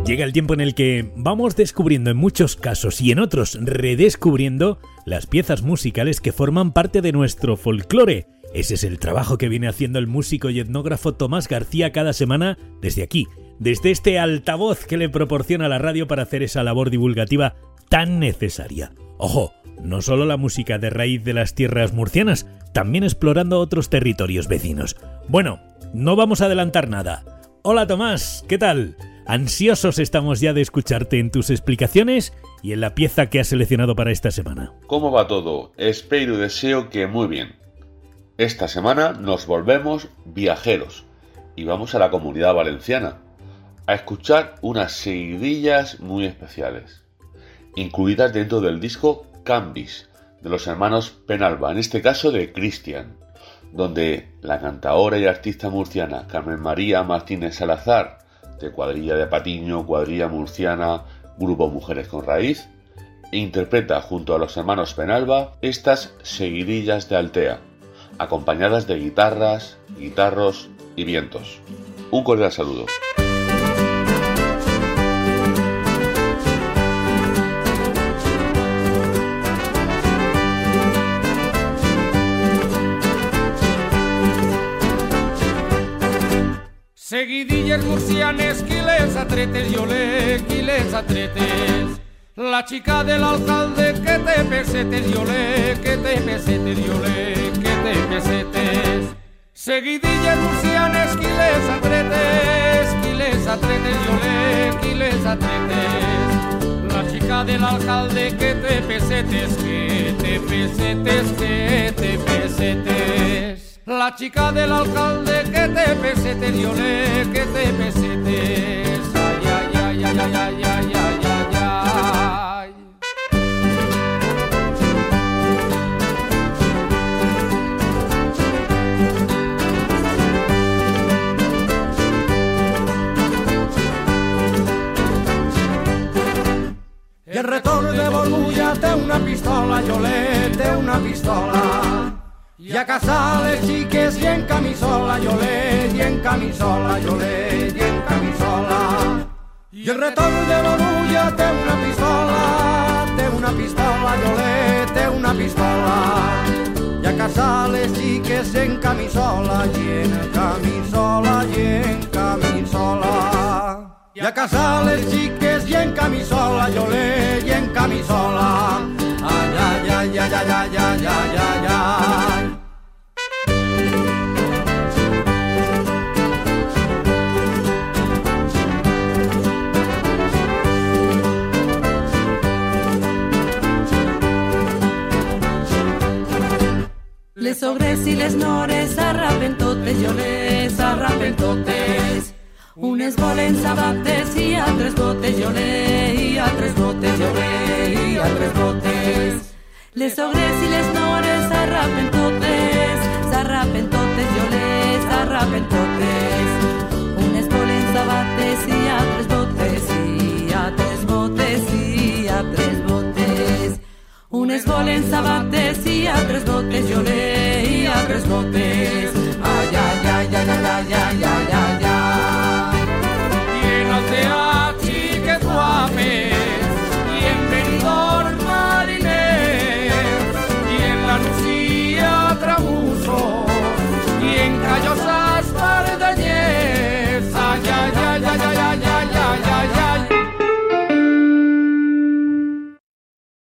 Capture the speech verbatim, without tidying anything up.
Llega el tiempo en el que vamos descubriendo en muchos casos y en otros redescubriendo las piezas musicales que forman parte de nuestro folclore. Ese es el trabajo que viene haciendo el músico y etnógrafo Tomás García cada semana desde aquí, desde este altavoz que le proporciona la radio para hacer esa labor divulgativa tan necesaria. Ojo, no solo la música de raíz de las tierras murcianas, también explorando otros territorios vecinos. Bueno, no vamos a adelantar nada. Hola Tomás, ¿qué tal? Ansiosos estamos ya de escucharte en tus explicaciones y en la pieza que has seleccionado para esta semana. ¿Cómo va todo? Espero y deseo que muy bien. Esta semana nos volvemos viajeros y vamos a la Comunidad Valenciana a escuchar unas seguidillas muy especiales, incluidas dentro del disco Cambis de los hermanos Penalba, en este caso de Cristian, donde la cantaora y artista murciana Carmen María Martínez Salazar, de Cuadrilla de Patiño, Cuadrilla Murciana, Grupo Mujeres con Raíz, interpreta junto a los hermanos Penalba estas seguidillas de Altea, acompañadas de guitarras, guitarros y vientos. Un cordial saludo. Seguidillas murcianes, qui les atretes, yo le, qui les atretes. La chica del alcalde, que te pesetes, yo le, que te pesetes, yo le, que te pesetes. Seguidillas murcianes, qui les atretes, qui les atretes, yo le, qui les atretes. La chica del alcalde, que te pesetes, que te pesetes, que te pesetes. La chica del alcalde, que te pesetes, yo le, que te pesetes. Ay, ay, ay, ay, ay, ay, ay, ay, ay, ay. I el retorn de Borgulla té una pistola, jo le, té una pistola. I a casar les xiques i en camisola, jo le, i en camisola, jo le, i en camisola. I el retorn de Borgulla té una pistola, té una pistola, jo le, té una pistola. I a casar les xiques en camisola, i en camisola, i en camisola. I a casar les xiques i en camisola, jo le, i en camisola. Ai, ai, ai, ai, ai, ai, ai, ai, ai, ai. Les sogres i les nores s'arrapen totes, jo les arrapen totes. Unes volen sabates i altres botes, jo le, i altres botes, jo le, i altres botes. Les sogres i les nores s'arrapen totes, s'arrapen totes, jo les arrapen totes. Unes volen sabates i altres botes, i altres botes, i altres botes. Unes volen sabates